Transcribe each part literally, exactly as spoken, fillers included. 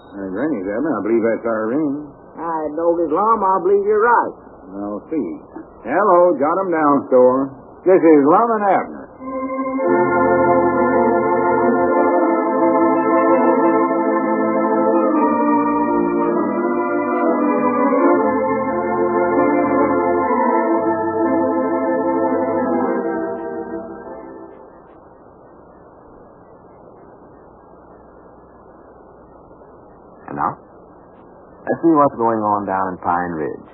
Uh, Granny's, Abner. I believe that's our ring. I know this Lum. I believe you're right. I'll see. Hello, jot 'em down, store. This is Lum and Abner. And now, let's see what's going on down in Pine Ridge.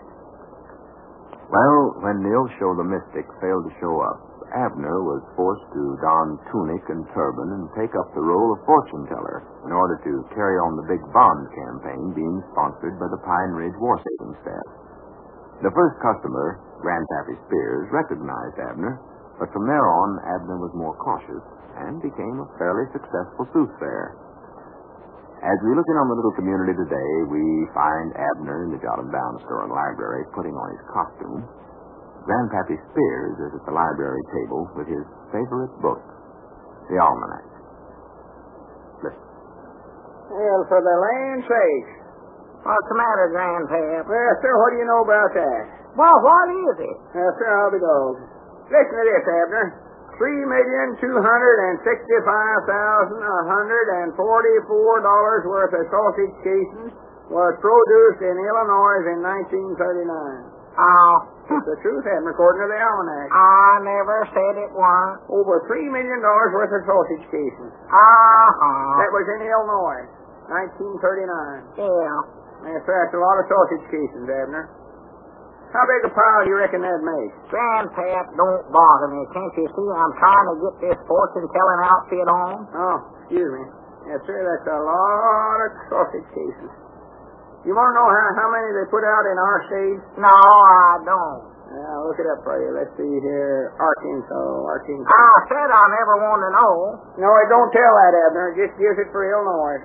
Well, when Neosho the Mystic failed to show up, Abner was forced to don tunic and turban and take up the role of fortune teller in order to carry on the big bond campaign being sponsored by the Pine Ridge War Savings Staff. The first customer, Grandpappy Spears, recognized Abner, but from there on, Abner was more cautious and became a fairly successful soothsayer. As we look in on the little community today, we find Abner in the Jot 'em Down store and library putting on his costume. Grandpappy Spears is at the library table with his favorite book, the Almanac. Listen. Well, for the land's sake. What's the matter, Grandpap? Well, sir, what do you know about that? Well, what is it? Well, sir, I'll be dog. Listen to this, Abner. Three million two hundred and sixty-five thousand one hundred and forty-four dollars worth of sausage casings was produced in Illinois in nineteen thirty-nine. Oh, it's the truth, Abner, according to the almanac. I never said it was. Over three million dollars worth of sausage casings. Uh-huh. That was in Illinois, nineteen thirty-nine. Yeah. Yes, sir, that's a lot of sausage casings, Abner. How big a pile do you reckon that'd make? Grandpap, don't bother me. Can't you see I'm trying to get this fortune-telling outfit on? Oh, excuse me. Yes, sir, that's a lot of sausage cases. You want to know how, how many they put out in our state? No, I don't. Yeah, I'll look it up for you. Let's see here. Arkansas, Arkansas. I said I never want to know. No, it don't tell that, Abner. It just gives it for Illinois.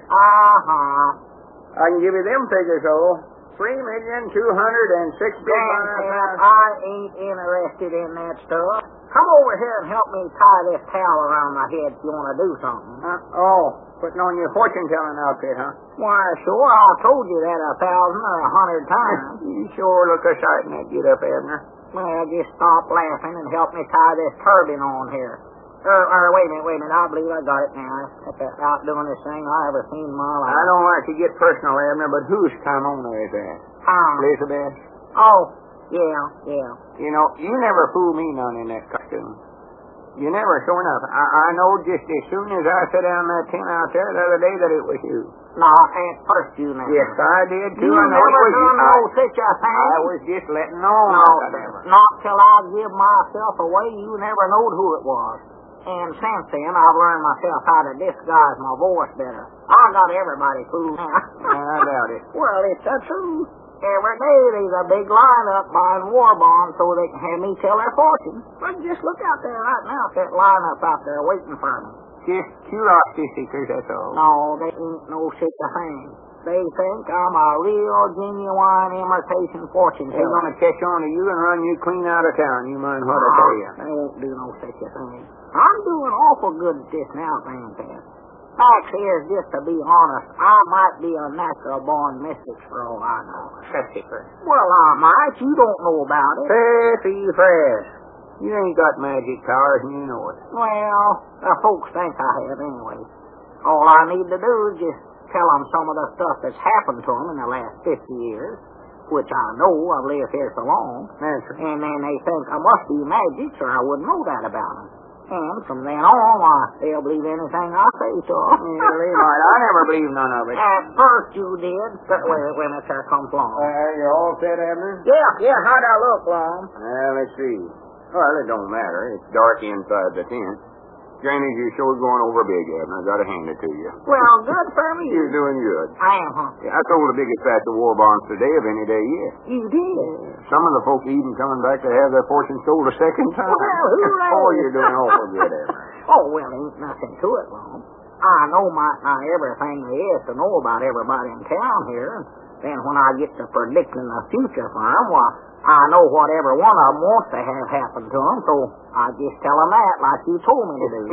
Uh-huh. I can give you them figures, though. Three million two hundred and sixty-five thousand. I ain't interested in that stuff. Come over here and help me tie this towel around my head if you want to do something. Uh, oh, putting on your fortune-telling outfit, huh? Why, sure. I told you that a thousand or a hundred times. You sure look a sight in that get-up, Abner. Well, just stop laughing and help me tie this turban on here. Or, or, wait a minute, wait a minute. I believe I got it now. That's the out doing this thing I ever seen in my life. I don't like to get personal, Abner, but whose Carmona is that? Tom. Elizabeth? Oh, yeah, yeah. You know, you never fool me none in that costume. You never, sure enough. I, I know just as soon as I sat down in that tent out there the other day that it was you. No, at first you never. Yes, I did, too. You I know never it was done you. no such a thing. I was just letting on. No, whatever. not till I give myself away. You never knowed who it was. And since then, I've learned myself how to disguise my voice better. I got everybody fooled now. I doubt it. Well, it's the truth. Every day there's a big lineup buying war bonds so they can have me tell their fortune. But just look out there right now at that lineup out there waiting for me. Just curiosity seekers, that's all. No, they ain't no such a thing. They think I'm a real, genuine imitation fortune teller. They're going to catch on to you and run you clean out of town. You mind what I tell you? They won't do no such a thing. I'm doing awful good at this now, Grandpap. Fact is, just to be honest, I might be a natural-born mystic for all I know. Secret. Well, I might. You don't know about it. Fairly fresh. You ain't got magic powers and you know it. Well, the folks think I have anyway. All I need to do is just tell them some of the stuff that's happened to them in the last fifty years, which I know. I've lived here so long. That's right. And then they think I must be magic, or I wouldn't know that about them. And from then on, why, they'll believe anything I say to them. Yeah, they might. I never believed none of it. At first you did. But wait, wait a minute, sir, come along. Uh, you all set, Abner? Yeah, yeah, how'd I look, Lum? Well, let's see. Well, it don't matter. It's dark inside the tent. Granny, your show's going over big, Abner. I gotta hand it to you. Well, good for me. You're doing good. I am, huh? Yeah, I sold the biggest batch of war bonds today of any day yet. You did? Some of the folks even coming back to have their fortune sold a second time. Well, hooray. Oh, you're doing awful good, Abner. Oh, well, ain't nothing to it, Lum. I know might not everything there is to know about everybody in town here. Then when I get to predicting the future for them, why, I know what every one of them wants to have happen to them, so I just tell them that like you told me to do.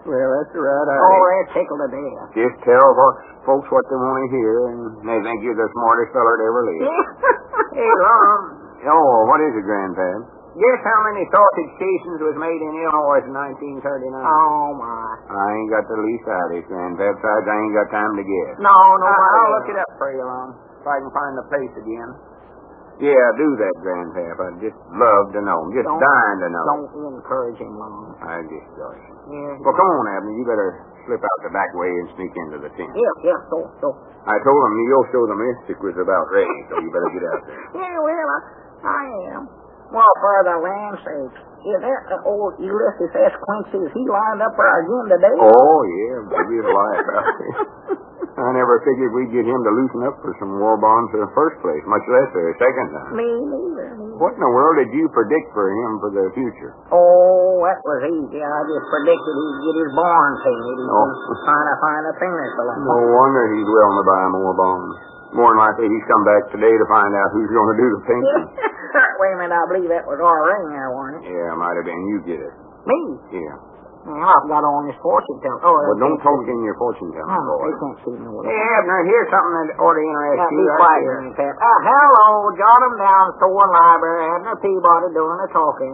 Well, that's the right idea. Oh, they're tickled to death. Just tell what, folks what they want to hear, and they think you're the smartest feller that ever lived. Hey, Lon. Oh, what is it, Grandpap? Guess how many sausage stations was made in Illinois in nineteen thirty-nine? Oh, my. I ain't got the least idea, Grandpap. Besides, I ain't got time to guess. No, no, I'll, I'll look it up for you, Lon, if I can find the place again. Yeah, do that, Grandpap. I'd just love to know. I'm just don't, dying to know. Don't encourage him, Lon. I just gosh. Yeah. Well, come on, Abner. You better slip out the back way and sneak into the tent. Yeah, yeah, so, so. I told him your show the Mystic was about ready, so you better get out there. Yeah, well, I, I am. Well, for the land's sake, is that the old Ulysses S. Quincy? Is he lined up there again today? Oh, yeah, maybe he'll lie about it. I never figured we'd get him to loosen up for some war bonds in the first place, much less a second time. Me neither. What in the world did you predict for him for the future? Oh, that was easy. I just predicted he'd get his barn painted. He Oh. was trying to find a finish along. No wonder he's willing to buy more bonds. More than likely he's come back today to find out who's going to do the painting. Wait a minute, I believe that was our ring there, wasn't it? Yeah, might have been. You get it. Me? Yeah. Well, I've got on this fortune teller. Oh, Well, don't talk in your fortune telling, Oh, boy. they can't see me. Hey, Abner, here's something that ought to interest Now, you. be right quiet, here. Miss Pat. Uh, hello, jot 'em down, store library, Abner Peabody doing the talking.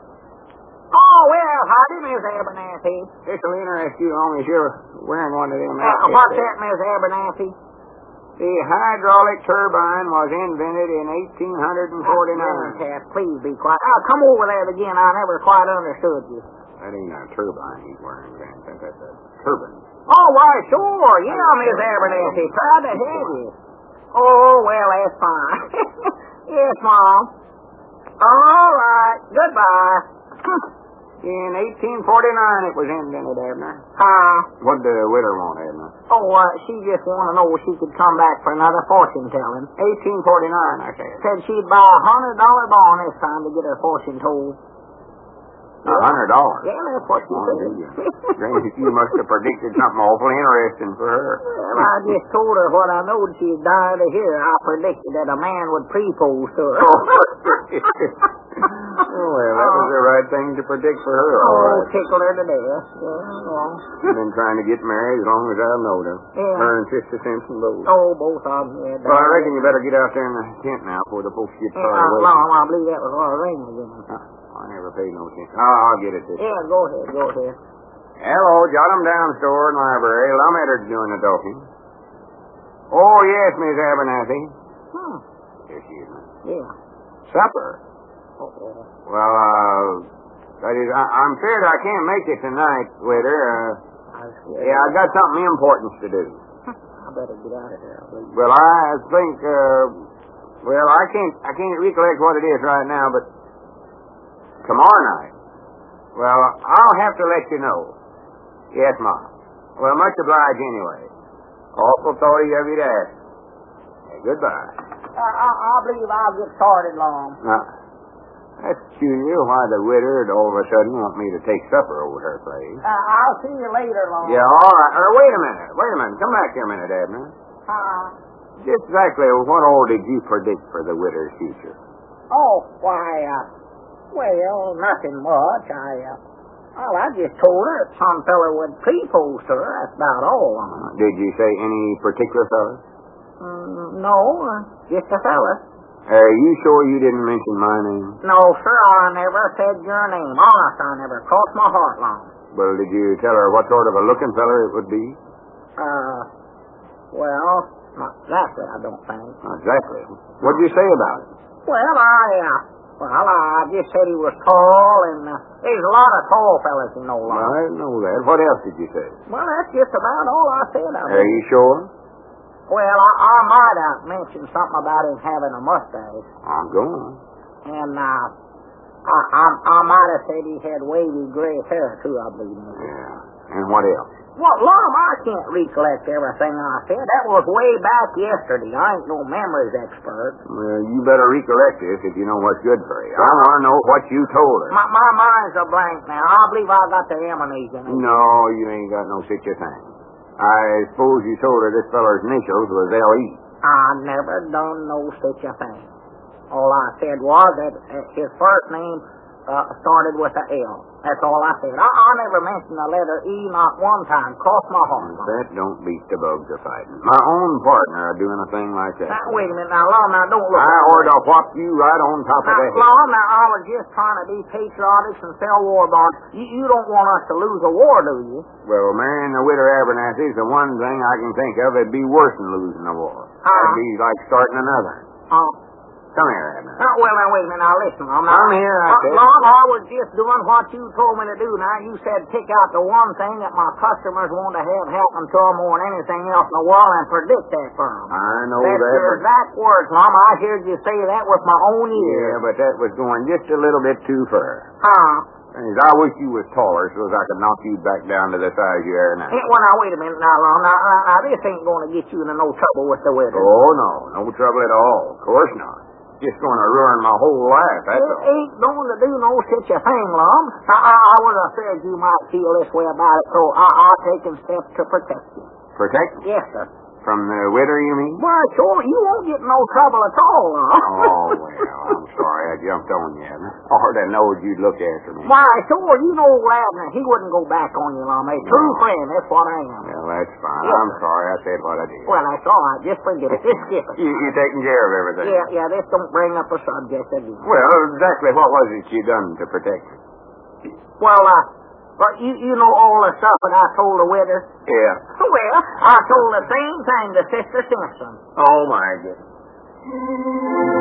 Oh, well, howdy, Miss Abernathy. This will interest you as long as you're wearing one of them Uh, outfits what's there. that, Miss Abernathy? The hydraulic turbine was invented in eighteen forty-nine. Uh, Pat, please be quiet. Uh, come over there again. I never quite understood you. That ain't a turbine he's wearing, Grandpa. That's a turban. Oh, why, sure. Yeah, Miss Abernathy. Tried to have you. Oh, well, that's fine. Yes, Mom. All right. Goodbye. In eighteen forty-nine it was invented, Abner. Uh, What'd the widow want, Abner? oh, uh, she just wanted to know if she could come back for another fortune telling. eighteen forty-nine, I said. Said she'd buy a hundred dollar bond this time to get her fortune told. A hundred dollars? Yeah, that's what she Oh, said. did you? Granny, you must have predicted something awful interesting for her. Well, I just told her what I knowed she'd die to hear. I predicted that a man would propose to her. Oh, well, that was the right thing to predict for her, all Oh, right. tickled her to death. Yeah, well. She's been trying to get married as long as I've known her. Yeah. Her and Sister Simpson both. Oh, both of them, yeah. Well, I reckon you better get out there in the tent now before the folks get Yeah, far uh, away. Mom, I believe that was our ring again. Huh, I never paid no attention. Oh, I'll get it this Yeah, go ahead, go ahead. Hello, jot 'em down, store and library. Lumetter's doing the talking. Oh, yes, Miss Abernathy. Hmm, Here she is, ma'am. yeah. Supper? Uh-oh. Well, uh, that is, I, I'm feared I can't make it tonight with her. Uh, I was scared. yeah, I got something important to do. I better get out of here, I believe. Well, I think, uh, well, I can't, I can't recollect what it is right now, but tomorrow night. Well, I'll have to let you know. Yes, Mom. Well, much obliged anyway. Awful thoughty of you to ask. Hey, goodbye. Uh, I, I believe I'll get started, Long. Now, that's peculiar why the widow all of a sudden want me to take supper over her place. Uh, I'll see you later, Long. Yeah, all right. Or wait a minute. Wait a minute. Come back here a minute, Abner. Uh, Just exactly what all did you predict for the widow's future? oh, why, uh, well, nothing much. I, uh, well, I just told her that some fella would propose to her. That's about all, Long. Uh, did you say any particular fellow? Mm, no, uh, just a fella. Are you sure you didn't mention my name? No, sir, I never said your name. Honest, I never crossed my heart, Long. Well, did you tell her what sort of a looking feller it would be? Uh, well, not exactly, I don't think. Not exactly. What'd you say about it? Well, I, uh, well, I just said he was tall, and uh, there's a lot of tall fellas, you know, Long. I know that. What else did you say? Well, that's just about all I said. I Are you sure? Well, I, I might have mentioned something about him having a mustache. I'm going. And, uh, I, I, I might have said he had wavy gray hair, too, I believe. Yeah. And what else? Well, Lum, I can't recollect everything I said. That was way back yesterday. I ain't no memories expert. Well, you better recollect this if you know what's good for you. I want to know what you told her. My, my mind's a blank now. I believe I got the amnesia. No, you ain't got no such a thing. I suppose you told her this feller's initials was L E. I never done no such a thing. All I said was that uh, his first name uh, started with a L. That's all I said. I, I never mentioned the letter E not one time. Cross my heart. That don't beat the bugs of fighting. My own partner are doing a thing like that. Now, wait a minute. Now, Lon, now, don't look I at me. ought to whop you right on top of Now, the head. Lon, now, I was just trying to be patriotic and sell war bonds. You, you don't want us to lose a war, do you? Well, marrying the widow Abernathy is the one thing I can think of that'd be worse than losing a war. Huh? It'd be like starting another. Oh. Come here, Abner. Now, well, now, wait a minute. Now, listen. I'm not, Come here, I uh, said. Lon, I was just doing what you told me to do. Now, you said pick out the one thing that my customers want to have happen to them more than anything else in the world and predict that for them. I know That's that. your But, exact words, Mom. I heard you say that with my own ears. yeah, but that was going just a little bit too far. Huh? I wish you was taller so as I could knock you back down to the size you are now. Eh, Well, now, wait a minute now, Lon. Now, now, now, this ain't going to get you into no trouble with the weather. Oh, no. No trouble at all. Of course not. Just going to ruin my whole life, that's It all. ain't going to do no such a thing, Lon. Now, I, I was afraid you might feel this way about it, so I, I've taken steps to protect you. Protect Yes, sir. from the winter, you mean? Why, sure, you won't get no trouble at all, Lon. Oh, well, I'm sorry I jumped on you. I heard I knowed you'd look after me. Why, sure, you know old Abner. He wouldn't go back on you, Lon. A true No. friend, that's what I am. Well, that's fine. Yes, I'm sir. sorry I said what I did. Well, that's all right. Just forget it. Just skip it. You, you're taking care of everything. Yeah, yeah, this don't bring up a subject again. Well, exactly what was it you done to protect me? Well, uh, but you, you know all the stuff that I told the widow? Yeah. Well, I told the same thing to Sister Simpson. Oh, my goodness.